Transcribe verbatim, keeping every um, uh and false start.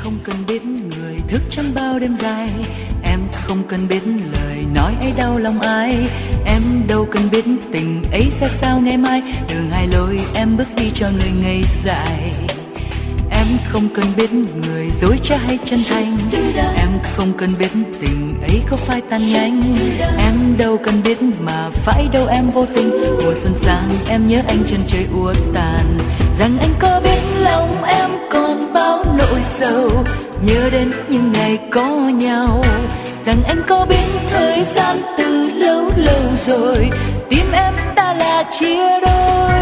không cần biết người thức trong bao đêm dài, em không cần biết lời nói ấy đau lòng ai, em đâu cần biết tình ấy sẽ sao ngày mai, đường hai lối em bước đi cho người ngày dài. Em không cần biết người dối trá hay chân thành, em không cần biết tình ấy có phải tan nhanh, em đâu cần biết mà phải đâu em vô tình. Mùa xuân sang em nhớ anh chân trời úa tàn, rằng anh có biết lòng em còn bao nỗi sầu, nhớ đến những ngày có nhau. Rằng anh có biết thời gian từ lâu lâu rồi tim em đã là chia đôi.